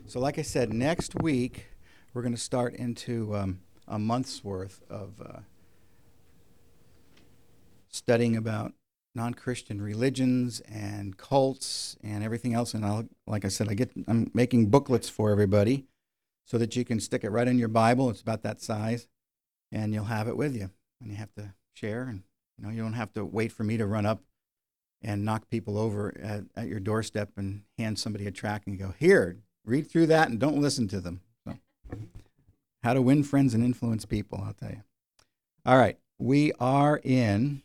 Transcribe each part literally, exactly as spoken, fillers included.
So, like I said, next week we're going to start into um, a month's worth of uh, studying about non-Christian religions and cults and everything else. And I'll, like I said, I get I'm making booklets for everybody so that you can stick it right in your Bible. It's about that size, and you'll have it with you, and you have to share. And you know, you don't have to wait for me to run up and knock people over at, at your doorstep and hand somebody a tract and go, here, read through that and don't listen to them. So, how to win friends and influence people, I'll tell you. All right, we are in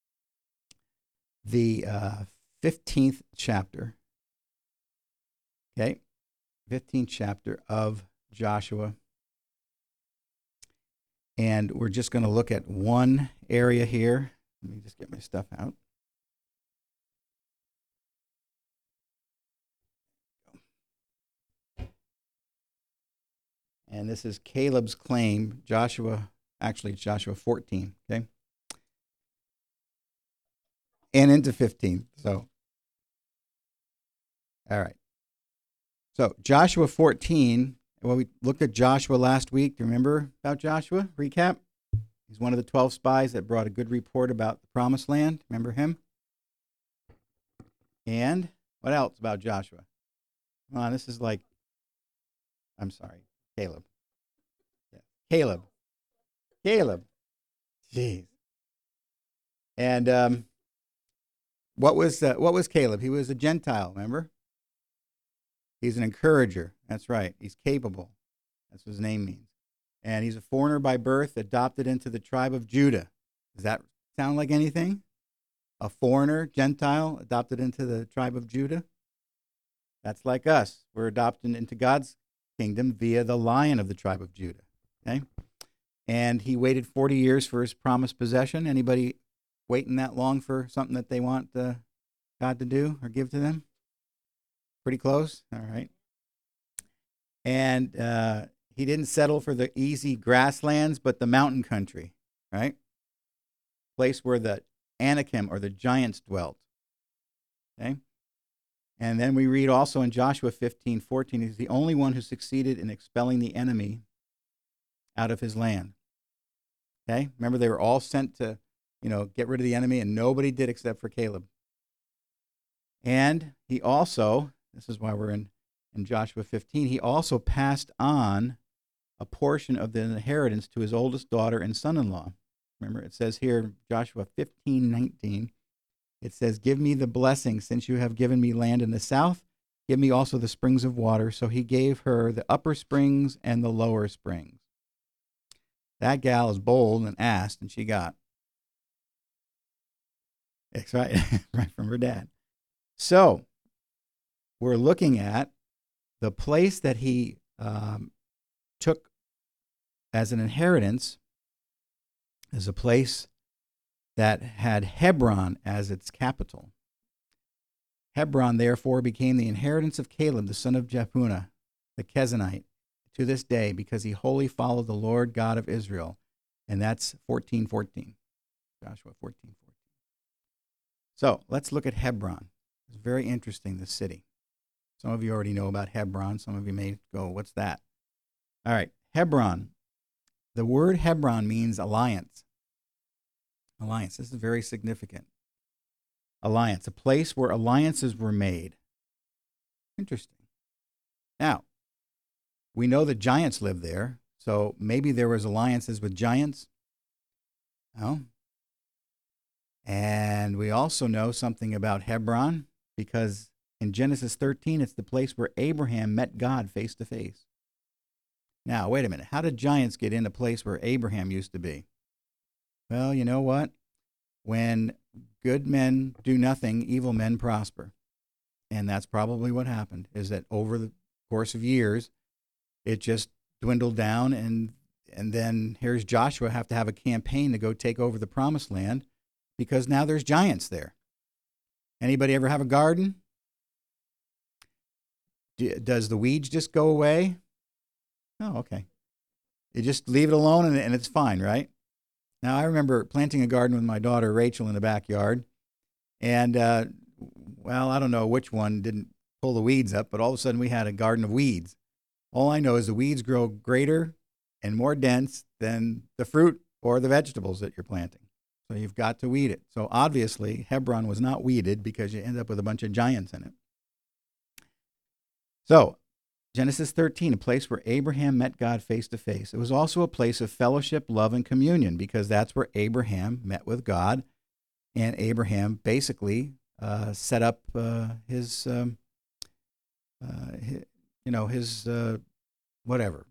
the uh, fifteenth chapter, okay? fifteenth chapter of Joshua. And we're just going to look at one area here. Let me just get my stuff out. And this is Caleb's claim, Joshua, actually it's Joshua fourteen, okay? And into fifteen, so. All right. So Joshua fourteen, well, we looked at Joshua last week. Do you remember about Joshua? Recap? He's one of the twelve spies that brought a good report about the promised land. Remember him? And what else about Joshua? Come on, this is like, I'm sorry, Caleb. Yeah. Caleb. Caleb. Jeez. And um, what was uh, what was Caleb? He was a Gentile, remember? He's an encourager. That's right. He's capable. That's what his name means. And he's a foreigner by birth, adopted into the tribe of Judah. Does that sound like anything? A foreigner, Gentile, adopted into the tribe of Judah? That's like us. We're adopted into God's kingdom via the Lion of the tribe of Judah. Okay? And he waited forty years for his promised possession. Anybody waiting that long for something that they want uh, God to do or give to them? Pretty close? All right. And uh, he didn't settle for the easy grasslands, but the mountain country, right? Place where the Anakim or the giants dwelt. Okay? And then we read also in Joshua fifteen fourteen, he's the only one who succeeded in expelling the enemy out of his land. Okay? Remember, they were all sent to, you know, get rid of the enemy, and nobody did except for Caleb. And he also, this is why we're in, in Joshua fifteen, he also passed on a portion of the inheritance to his oldest daughter and son-in-law. Remember, it says here, Joshua fifteen nineteen, it says, give me the blessing, since you have given me land in the south, give me also the springs of water. So he gave her the upper springs and the lower springs. That gal is bold and asked, and she got. That's right, right from her dad. So we're looking at the place that he um, took as an inheritance is a place that had Hebron as its capital. Hebron, therefore, became the inheritance of Caleb, the son of Jephunneh, the Kenizzite, to this day, because he wholly followed the Lord God of Israel. And that's fourteen fourteen. Joshua fourteen fourteen. So let's look at Hebron. It's very interesting, this city. Some of you already know about Hebron. Some of you may go, what's that? All right, Hebron. The word Hebron means alliance. Alliance. This is very significant. Alliance, a place where alliances were made. Interesting. Now, we know that giants live there, so maybe there was alliances with giants. No. And we also know something about Hebron because in Genesis thirteen, it's the place where Abraham met God face to face. Now, wait a minute. How did giants get in a place where Abraham used to be? Well, you know what? When good men do nothing, evil men prosper. And that's probably what happened, is that over the course of years, it just dwindled down, and and then here's Joshua have to have a campaign to go take over the promised land because now there's giants there. Anybody ever have a garden? Does the weeds just go away? Oh, okay. You just leave it alone and, and it's fine, right? Now, I remember planting a garden with my daughter Rachel in the backyard, and, uh, well, I don't know which one didn't pull the weeds up, but all of a sudden we had a garden of weeds. All I know is the weeds grow greater and more dense than the fruit or the vegetables that you're planting. So you've got to weed it. So obviously, Hebron was not weeded because you end up with a bunch of giants in it. So, Genesis thirteen, a place where Abraham met God face to face. It was also a place of fellowship, love, and communion because that's where Abraham met with God. And Abraham basically uh, set up uh, his, um, uh, his, you know, his uh, whatever,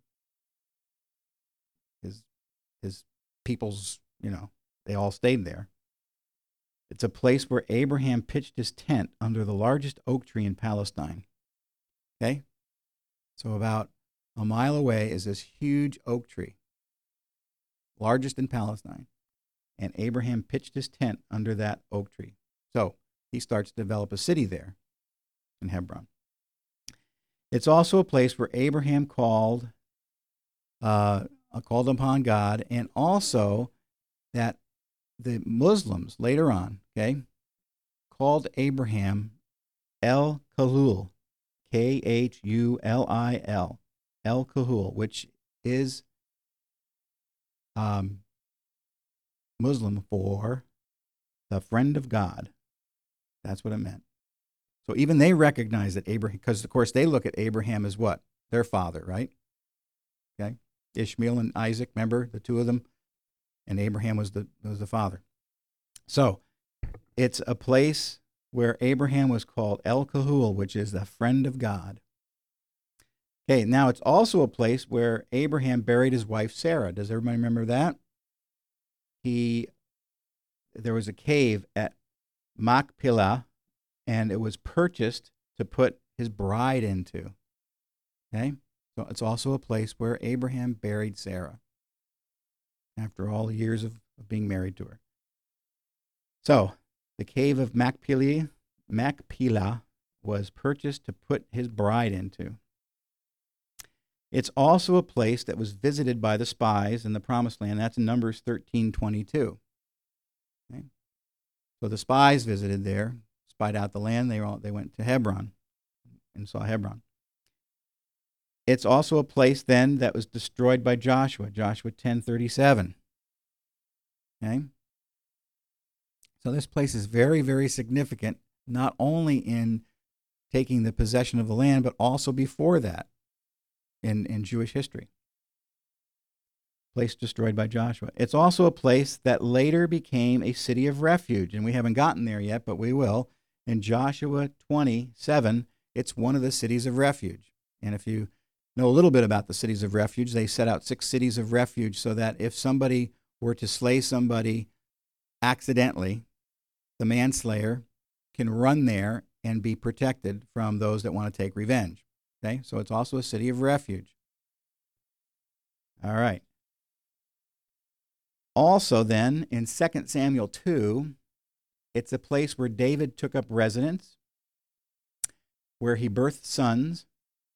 his his people's, you know, they all stayed there. It's a place where Abraham pitched his tent under the largest oak tree in Palestine. Okay? So about a mile away is this huge oak tree, largest in Palestine. And Abraham pitched his tent under that oak tree. So he starts to develop a city there in Hebron. It's also a place where Abraham called, uh, called upon God, and also that the Muslims later on, okay, called Abraham El Kahul, K H U L I L, El Kahul, which is um, Muslim for the friend of God. That's what it meant. So even they recognize that Abraham, because of course they look at Abraham as what? Their father, right? Okay, Ishmael and Isaac, remember the two of them? And Abraham was the was the father. So it's a place where Abraham was called El Kahul, which is the friend of God. Okay, now it's also a place where Abraham buried his wife Sarah. Does everybody remember that? He, there was a cave at Machpelah, and it was purchased to put his bride into. Okay, so it's also a place where Abraham buried Sarah after all the years of, of being married to her. So the cave of Machpelah, Machpelah was purchased to put his bride into. It's also a place that was visited by the spies in the Promised Land. That's in Numbers thirteen twenty-two. Okay? So the spies visited there, spied out the land. They, all, they went to Hebron and saw Hebron. It's also a place then that was destroyed by Joshua, Joshua ten thirty-seven. Okay? So this place is very, very significant, not only in taking the possession of the land, but also before that in, in Jewish history. Place destroyed by Joshua. It's also a place that later became a city of refuge, and we haven't gotten there yet, but we will. In Joshua twenty-seven, it's one of the cities of refuge. And if you know a little bit about the cities of refuge, they set out six cities of refuge so that if somebody were to slay somebody accidentally, the manslayer can run there and be protected from those that want to take revenge. Okay, so it's also a city of refuge. All right. Also then, in Second Samuel two, it's a place where David took up residence, where he birthed sons.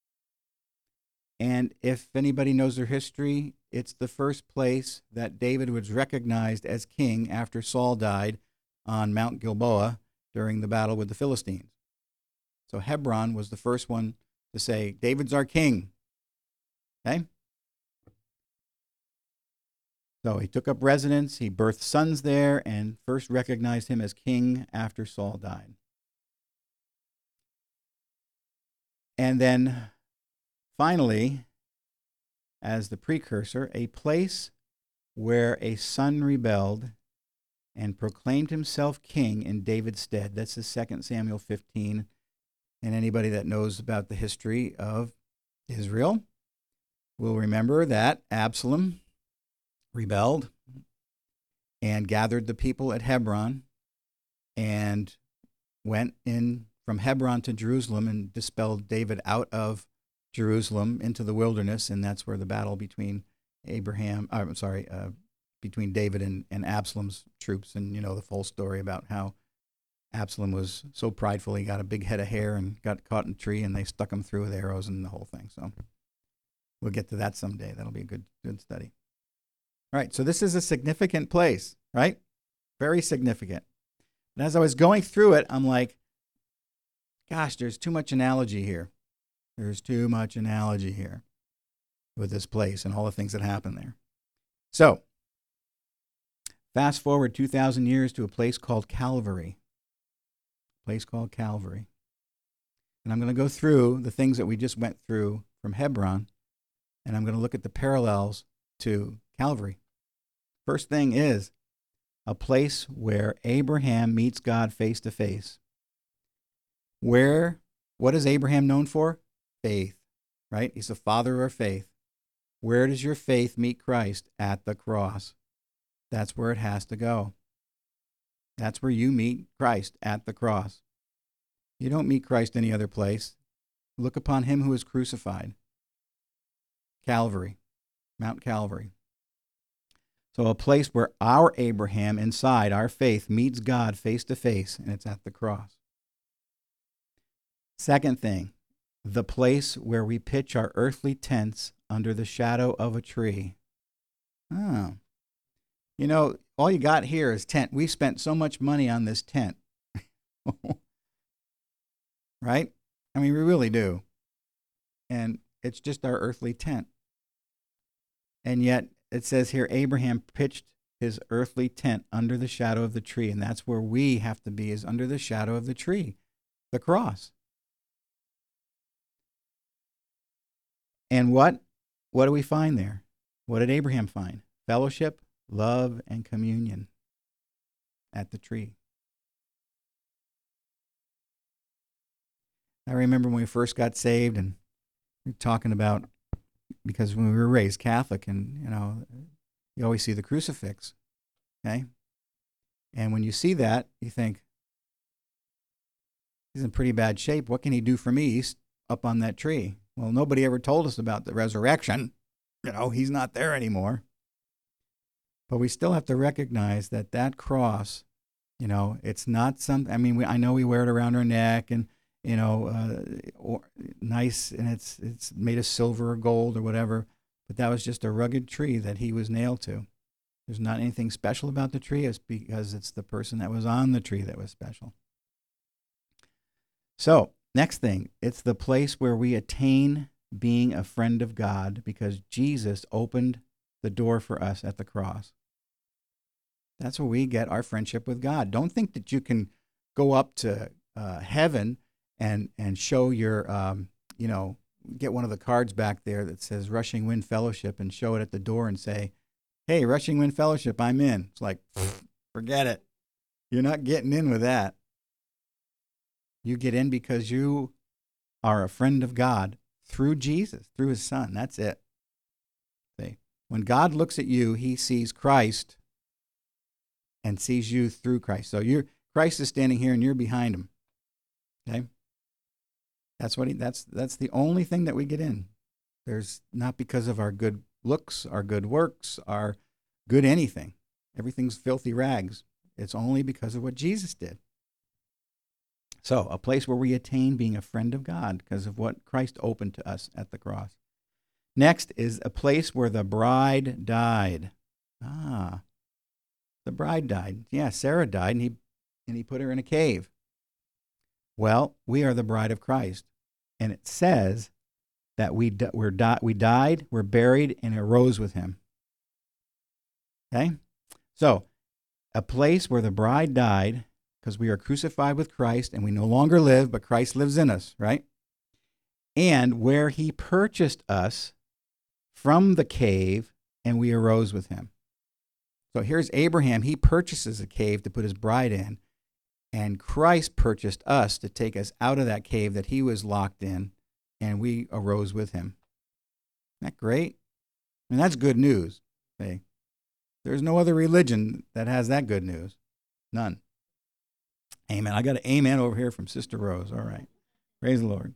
And if anybody knows their history, it's the first place that David was recognized as king after Saul died on Mount Gilboa during the battle with the Philistines. So Hebron was the first one to say, David's our king. Okay? So he took up residence, he birthed sons there, and first recognized him as king after Saul died. And then finally, as the precursor, a place where a son rebelled and proclaimed himself king in David's stead. That's the Second Samuel fifteen. And anybody that knows about the history of Israel will remember that Absalom rebelled and gathered the people at Hebron and went in from Hebron to Jerusalem and dispelled David out of Jerusalem into the wilderness, and that's where the battle between Abraham, uh, I'm sorry, uh, between David and, and Absalom's troops, and you know the full story about how Absalom was so prideful he got a big head of hair and got caught in a tree, and they stuck him through with arrows and the whole thing. So we'll get to that someday. That'll be a good good study. All right, so this is a significant place, right? Very significant. And as I was going through it, I'm like, gosh, there's too much analogy here. There's too much analogy here. with this place and all the things that happened there. So, fast forward two thousand years to a place called Calvary. A place called Calvary. And I'm going to go through the things that we just went through from Hebron, and I'm going to look at the parallels to Calvary. First thing is a place where Abraham meets God face to face. Where, what is Abraham known for? Faith, right? He's the father of our faith. Where does your faith meet Christ? At the cross. That's where it has to go. That's where you meet Christ, at the cross. You don't meet Christ any other place. Look upon him who is crucified. Calvary, Mount Calvary. So a place where our Abraham inside, our faith, meets God face to face, and it's at the cross. Second thing, the place where we pitch our earthly tents under the shadow of a tree. Oh. You know, all you got here is tent. We spent so much money on this tent. Right? I mean, we really do. And it's just our earthly tent. And yet, it says here, Abraham pitched his earthly tent under the shadow of the tree. And that's where we have to be, is under the shadow of the tree, the cross. And what? What do we find there? What did Abraham find? Fellowship, love, and communion at the tree. I remember when we first got saved, and we were talking about, because when we were raised Catholic, and you know, you always see the crucifix, okay? And when you see that, you think, he's in pretty bad shape. What can he do for me? He's up on that tree. Well, nobody ever told us about the resurrection. You know, he's not there anymore. But we still have to recognize that that cross, you know, it's not some, I mean, we, I know we wear it around our neck, and you know, uh, or, nice, and it's it's made of silver or gold or whatever, but that was just a rugged tree that he was nailed to. There's not anything special about the tree. It's because it's the person that was on the tree that was special. So, next thing, it's the place where we attain being a friend of God, because Jesus opened the door for us at the cross. That's where we get our friendship with God. Don't think that you can go up to uh, heaven and and show your, um, you know, get one of the cards back there that says Rushing Wind Fellowship and show it at the door and say, hey, Rushing Wind Fellowship, I'm in. It's like, forget it. You're not getting in with that. You get in because you are a friend of God through Jesus, through his son. That's it. See, when God looks at you, he sees Christ and sees you through Christ. So you're, Christ is standing here and you're behind him. Okay? That's what he, that's that's the only thing that we get in. There's not because of our good looks, our good works, our good anything. Everything's filthy rags. It's only because of what Jesus did. So, a place where we attain being a friend of God because of what Christ opened to us at the cross. Next is a place where the bride died. Ah, the bride died. Yeah, Sarah died, and he and he put her in a cave. Well, we are the bride of Christ, and it says that we di- we're di- we died, we're buried, and arose with him. Okay? So, a place where the bride died, because we are crucified with Christ, and we no longer live, but Christ lives in us, right? And where he purchased us from the cave, and we arose with him. So here's Abraham. He purchases a cave to put his bride in, and Christ purchased us to take us out of that cave that he was locked in, and we arose with him. Isn't that great? I mean, that's good news. See? There's no other religion that has that good news. None. Amen. I got an amen over here from Sister Rose. All right. Praise the Lord.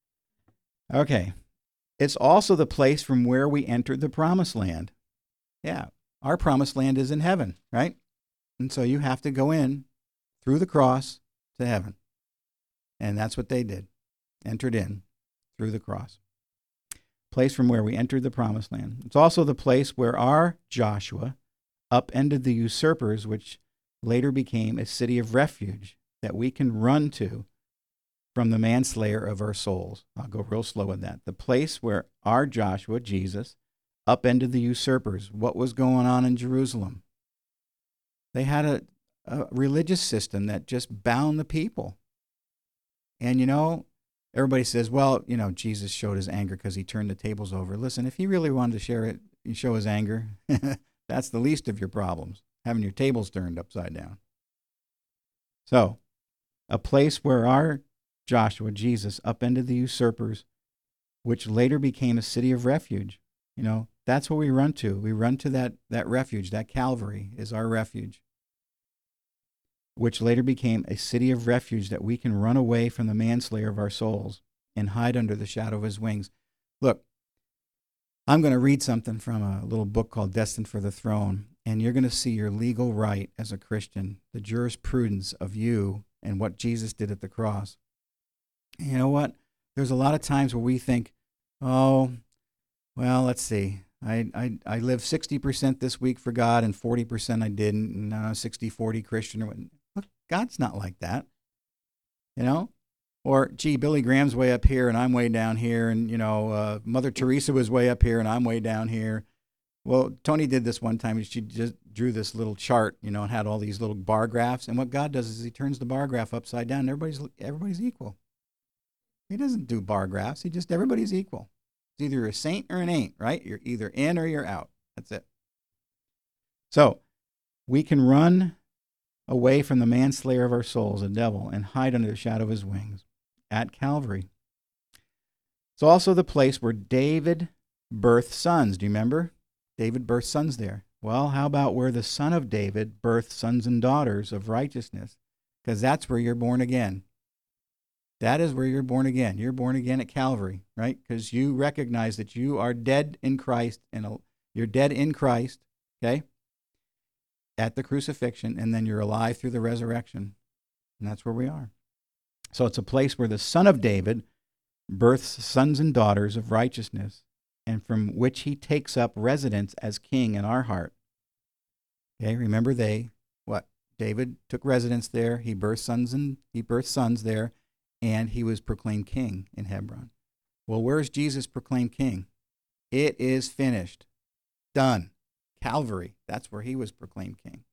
Okay. It's also the place from where we entered the promised land. Yeah. Our promised land is in heaven, right? And so you have to go in through the cross to heaven. And that's what they did. Entered in through the cross. Place from where we entered the promised land. It's also the place where our Joshua upended the usurpers, which later became a city of refuge that we can run to from the manslayer of our souls. I'll go real slow with that. The place where our Joshua, Jesus, upended the usurpers. What was going on in Jerusalem? They had a, a religious system that just bound the people. And, you know, everybody says, well, you know, Jesus showed his anger because he turned the tables over. Listen, if he really wanted to share it, show his anger, that's the least of your problems, having your tables turned upside down. So, a place where our Joshua, Jesus, upended the usurpers, which later became a city of refuge. You know, that's what we run to. We run to that, that refuge. That Calvary is our refuge, which later became a city of refuge that we can run away from the manslayer of our souls and hide under the shadow of his wings. Look, I'm going to read something from a little book called Destined for the Throne, and you're going to see your legal right as a Christian, the jurisprudence of you and what Jesus did at the cross. And you know what? There's a lot of times where we think, oh, well, let's see. I, I, I lived sixty percent this week for God and forty percent I didn't, and uh, sixty forty Christian. Or Look, God's not like that, you know? Or, gee, Billy Graham's way up here and I'm way down here, and, you know, uh, Mother Teresa was way up here and I'm way down here. Well, Tony did this one time. She just drew this little chart, you know, and had all these little bar graphs. And what God does is he turns the bar graph upside down. And everybody's, everybody's equal. He doesn't do bar graphs. He just, everybody's equal. It's either a saint or an ain't, right? You're either in or you're out. That's it. So we can run away from the manslayer of our souls, the devil, and hide under the shadow of his wings at Calvary. It's also the place where David birthed sons. Do you remember? David birthed sons there. Well, how about where the son of David birthed sons and daughters of righteousness? Because that's where you're born again. That is where you're born again. You're born again at Calvary, right? Because you recognize that you are dead in Christ, and you're dead in Christ, okay, at the crucifixion, and then you're alive through the resurrection. And that's where we are. So it's a place where the son of David births sons and daughters of righteousness, and from which he takes up residence as king in our heart. Okay, remember they, what? David took residence there. He birthed sons and he birthed sons there, and he was proclaimed king in Hebron. Well, where's Jesus proclaimed king? It is finished. Done. Calvary. That's where he was proclaimed king.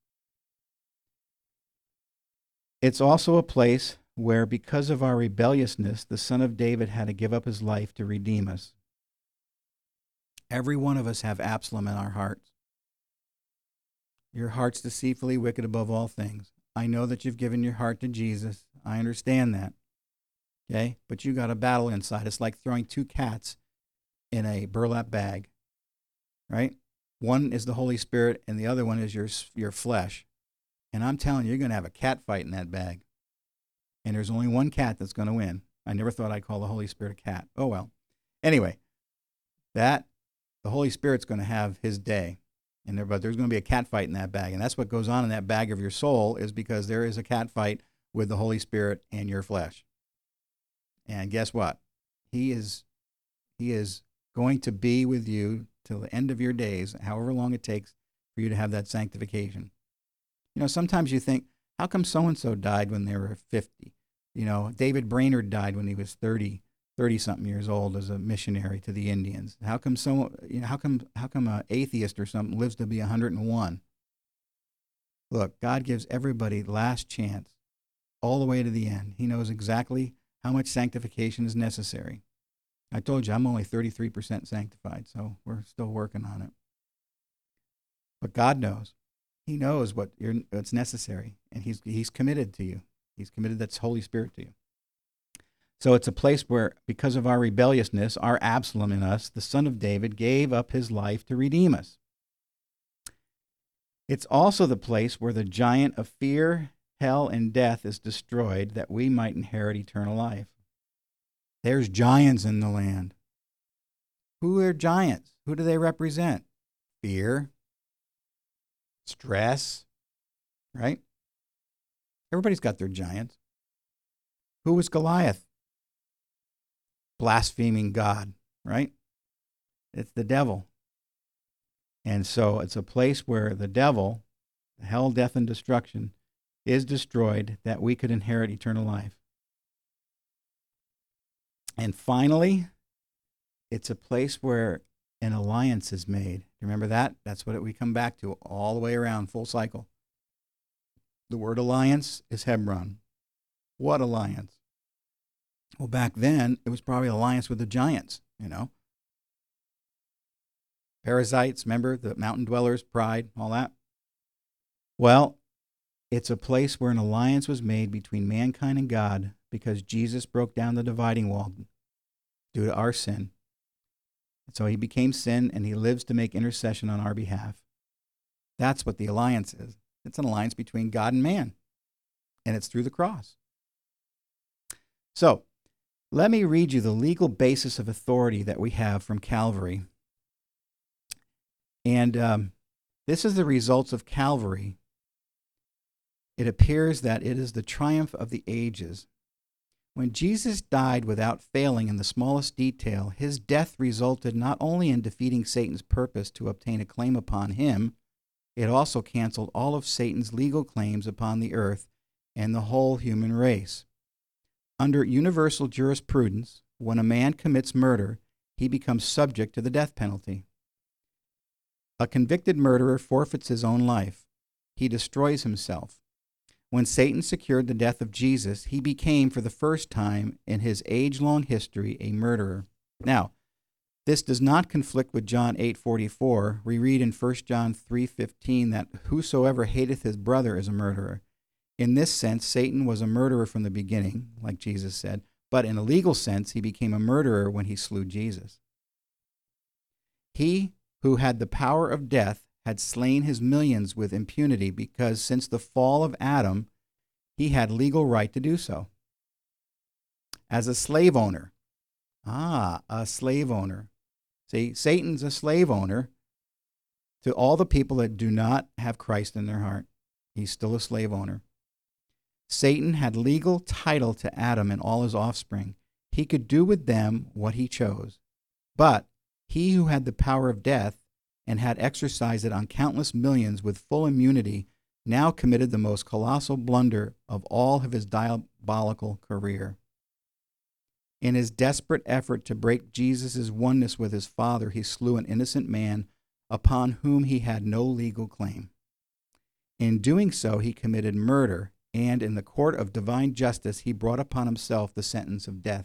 It's also a place where, because of our rebelliousness, the son of David had to give up his life to redeem us. Every one of us have Absalom in our hearts. Your heart's deceitfully wicked above all things. I know that you've given your heart to Jesus. I understand that. Okay? But you got a battle inside. It's like throwing two cats in a burlap bag. Right? One is the Holy Spirit, and the other one is your, your flesh. And I'm telling you, you're going to have a cat fight in that bag. And there's only one cat that's going to win. I never thought I'd call the Holy Spirit a cat. Oh, well. Anyway, that, the Holy Spirit's going to have his day. And there, but there's going to be a cat fight in that bag. And that's what goes on in that bag of your soul, is because there is a cat fight with the Holy Spirit and your flesh. And guess what? He is, he is going to be with you till the end of your days, however long it takes for you to have that sanctification. You know, sometimes you think, how come so-and-so died when they were fifty? You know, David Brainerd died when he was thirty, thirty-something years old as a missionary to the Indians. How come so, you know, how come how come an atheist or something lives to be one hundred and one? Look, God gives everybody last chance all the way to the end. He knows exactly how much sanctification is necessary. I told you I'm only thirty-three percent sanctified, so we're still working on it. But God knows. He knows what you're, what's necessary, and he's, he's committed to you. He's committed that Holy Spirit to you. So it's a place where, because of our rebelliousness, our Absalom in us, the son of David, gave up his life to redeem us. It's also the place where the giant of fear, hell, and death is destroyed, that we might inherit eternal life. There's giants in the land. Who are giants? Who do they represent? Fear, stress, right? Everybody's got their giants. Who was Goliath? Blaspheming God, right? It's the devil. And so it's a place where the devil, hell, death, and destruction, is destroyed, that we could inherit eternal life. And finally, it's a place where an alliance is made. Remember that? That's what we come back to all the way around, full cycle. The word alliance is Hebron. What alliance? Well, back then, it was probably an alliance with the giants, you know. Parasites, remember, the mountain dwellers, pride, all that. Well, it's a place where an alliance was made between mankind and God because Jesus broke down the dividing wall due to our sin. And so he became sin, and he lives to make intercession on our behalf. That's what the alliance is. It's an alliance between God and man, and it's through the cross. So, let me read you the legal basis of authority that we have from Calvary. And um, this is the results of Calvary. It appears that it is the triumph of the ages. When Jesus died without failing in the smallest detail, his death resulted not only in defeating Satan's purpose to obtain a claim upon him, it also canceled all of Satan's legal claims upon the earth and the whole human race. Under universal jurisprudence, when a man commits murder, he becomes subject to the death penalty. A convicted murderer forfeits his own life. He destroys himself. When Satan secured the death of Jesus, he became, for the first time in his age-long history, a murderer. Now, this does not conflict with John eight forty-four. We read in First John three fifteen that whosoever hateth his brother is a murderer. In this sense, Satan was a murderer from the beginning, like Jesus said, but in a legal sense, he became a murderer when he slew Jesus. He who had the power of death had slain his millions with impunity because since the fall of Adam, he had legal right to do so. As a slave owner, ah, a slave owner. See, Satan's a slave owner to all the people that do not have Christ in their heart. He's still a slave owner. Satan had legal title to Adam and all his offspring. He could do with them what he chose. But he who had the power of death and had exercised it on countless millions with full immunity now committed the most colossal blunder of all of his diabolical career. In his desperate effort to break Jesus' oneness with his Father, he slew an innocent man upon whom he had no legal claim. In doing so, he committed murder, and in the court of divine justice, he brought upon himself the sentence of death.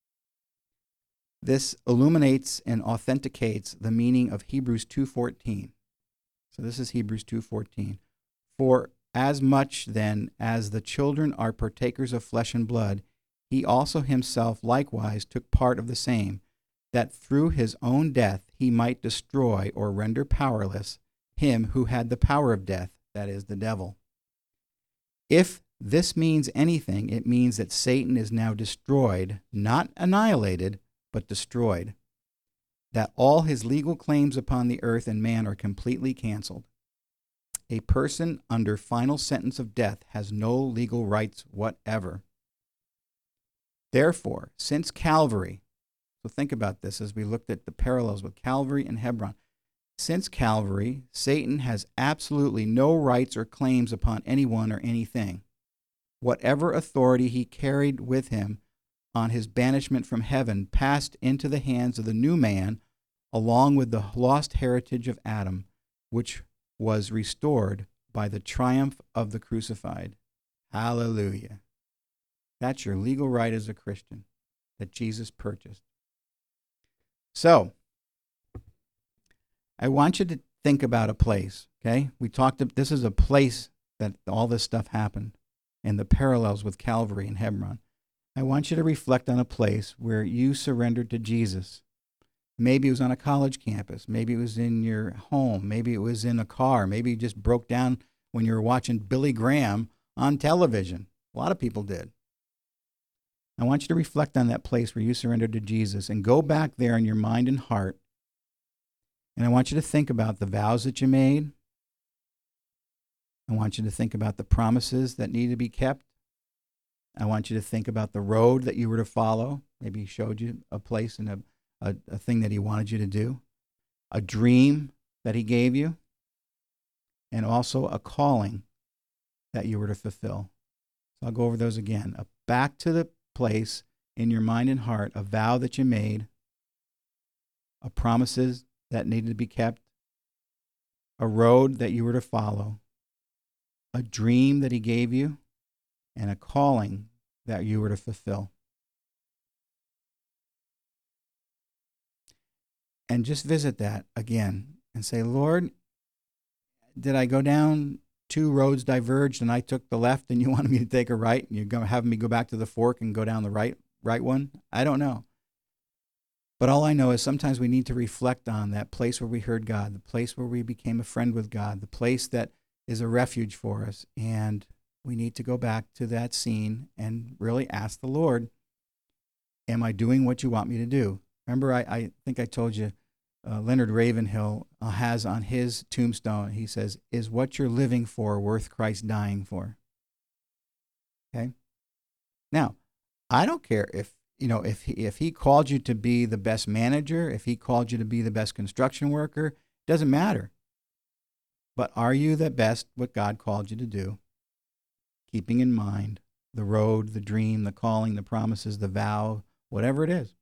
This illuminates and authenticates the meaning of Hebrews two fourteen. So this is Hebrews two fourteen. For as much then as the children are partakers of flesh and blood, he also himself likewise took part of the same, that through his own death he might destroy or render powerless him who had the power of death, that is, the devil. If this means anything, it means that Satan is now destroyed, not annihilated, but destroyed, that all his legal claims upon the earth and man are completely canceled. A person under final sentence of death has no legal rights whatever. Therefore, since Calvary, so think about this as we looked at the parallels with Calvary and Hebron. Since Calvary, Satan has absolutely no rights or claims upon anyone or anything. Whatever authority he carried with him on his banishment from heaven passed into the hands of the new man, along with the lost heritage of Adam, which was restored by the triumph of the crucified. Hallelujah. That's your legal right as a Christian that Jesus purchased. So, I want you to think about a place, okay? We talked, this is a place that all this stuff happened, and the parallels with Calvary and Hebron. I want you to reflect on a place where you surrendered to Jesus. Maybe it was on a college campus. Maybe it was in your home. Maybe it was in a car. Maybe you just broke down when you were watching Billy Graham on television. A lot of people did. I want you to reflect on that place where you surrendered to Jesus and go back there in your mind and heart. And I want you to think about the vows that you made. I want you to think about the promises that need to be kept. I want you to think about the road that you were to follow. Maybe he showed you a place and a, a, a thing that he wanted you to do, a dream that he gave you, and also a calling that you were to fulfill. So I'll go over those again. Uh, back to the place in your mind and heart a vow that you made, a promises that needed to be kept, a road that you were to follow, a dream that he gave you, and a calling that you were to fulfill. And just visit that again and say, Lord, did I go down two roads diverged and I took the left and you wanted me to take a right and you're going to have me go back to the fork and go down the right right one? I don't know. But all I know is sometimes we need to reflect on that place where we heard God, the place where we became a friend with God, the place that is a refuge for us. And we need to go back to that scene and really ask the Lord, am I doing what you want me to do? Remember, I, I think I told you, uh, Leonard Ravenhill uh, has on his tombstone, he says, is what you're living for worth Christ dying for? Okay? Now, I don't care if, you know, if he, if he called you to be the best manager, if he called you to be the best construction worker, doesn't matter. But are you the best what God called you to do? Keeping in mind the road, the dream, the calling, the promises, the vow, whatever it is.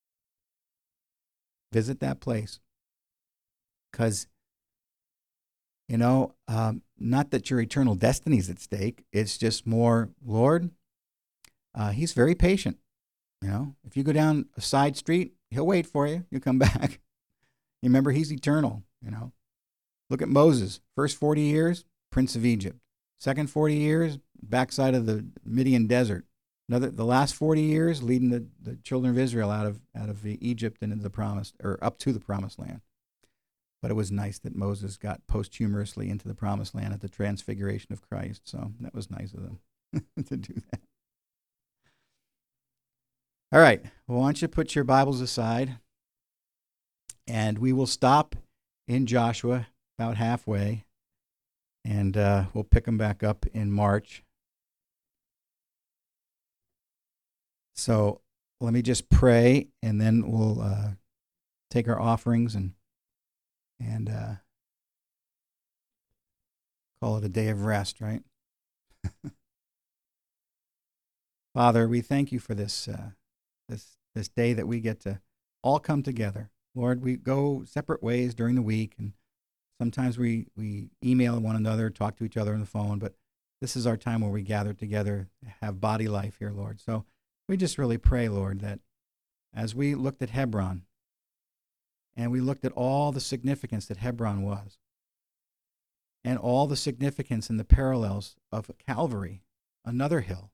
Visit that place. Because, you know, um, not that your eternal destiny is at stake. It's just more, Lord, uh, he's very patient. You know, if you go down a side street, he'll wait for you. You'll come back. You remember, he's eternal, you know. Look at Moses. First forty years, Prince of Egypt. Second forty years, backside of the Midian desert. Another, the last forty years, leading the, the children of Israel out of out of the Egypt and into the promised, or up to the promised land. But it was nice that Moses got posthumously into the promised land at the transfiguration of Christ. So that was nice of them to do that. All right. Well, why don't you put your Bibles aside, and we will stop in Joshua about halfway, and uh, we'll pick them back up in March. So let me just pray, and then we'll uh, take our offerings and and uh, call it a day of rest, right? Father, we thank you for this uh, this this day that we get to all come together. Lord, we go separate ways during the week, and sometimes we, we email one another, talk to each other on the phone, but this is our time where we gather together, have body life here, Lord. So we just really pray, Lord, that as we looked at Hebron, and we looked at all the significance that Hebron was, and all the significance and the parallels of Calvary, another hill,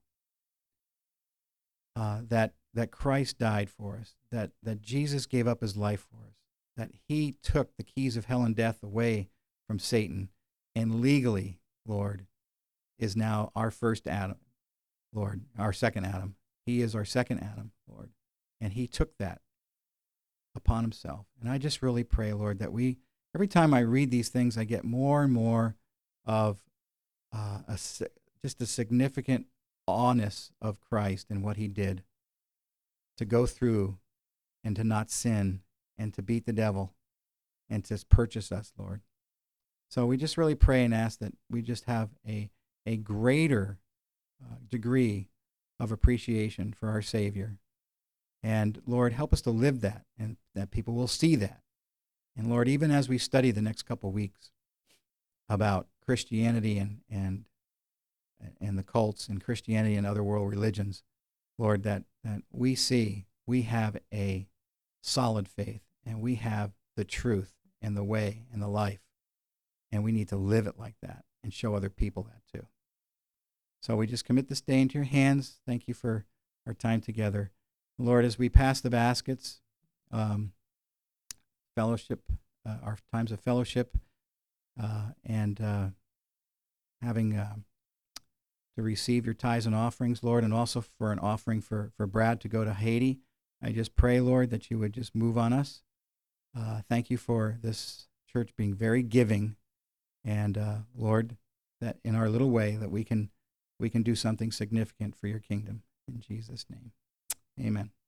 uh, that that Christ died for us, that, that Jesus gave up his life for us, that he took the keys of hell and death away from Satan, and legally, Lord, is now our first Adam, Lord, our second Adam. He is our second Adam, Lord, and he took that upon himself. And I just really pray, Lord, that we, every time I read these things, I get more and more of uh, a, just a significant awness of Christ and what he did to go through and to not sin and to beat the devil and to purchase us, Lord. So we just really pray and ask that we just have a, a greater uh, degree of appreciation for our Savior. And Lord, help us to live that, and that people will see that. And Lord, even as we study the next couple of weeks about Christianity and, and, and the cults and Christianity and other world religions, Lord, that, that we see we have a solid faith, and we have the truth and the way and the life, and we need to live it like that and show other people that too. So we just commit this day into your hands. Thank you for our time together. Lord, as we pass the baskets, um, fellowship, uh, our times of fellowship, uh, and uh, having uh, to receive your tithes and offerings, Lord, and also for an offering for, for Brad to go to Haiti, I just pray, Lord, that you would just move on us. Uh, thank you for this church being very giving, and uh, Lord, that in our little way that we can we can do something significant for your kingdom. In Jesus' name, amen.